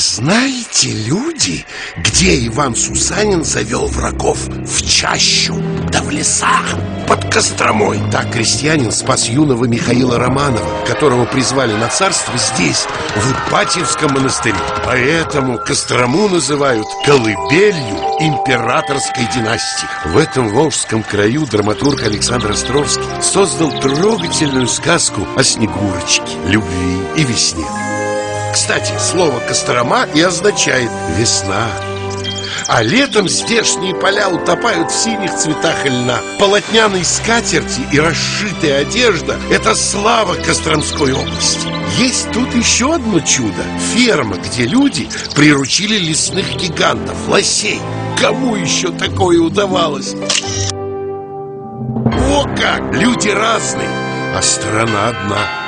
знаете, люди, где Иван Сусанин завел врагов? В чащу, да в лесах, под Костромой. Так крестьянин спас юного Михаила Романова, которого призвали на царство здесь, в Ипатьевском монастыре. Поэтому Кострому называют колыбелью императорской династии. В этом волжском краю драматург Александр Островский создал трогательную сказку о Снегурочке, любви и весне. Кстати, слово «Кострома» и означает «весна». А летом здешние поля утопают в синих цветах льна. Полотняной скатерти и расшитая одежда – это слава Костромской области. Есть тут еще одно чудо – ферма, где люди приручили лесных гигантов, лосей. Кому еще такое удавалось? О как! Люди разные, а страна одна.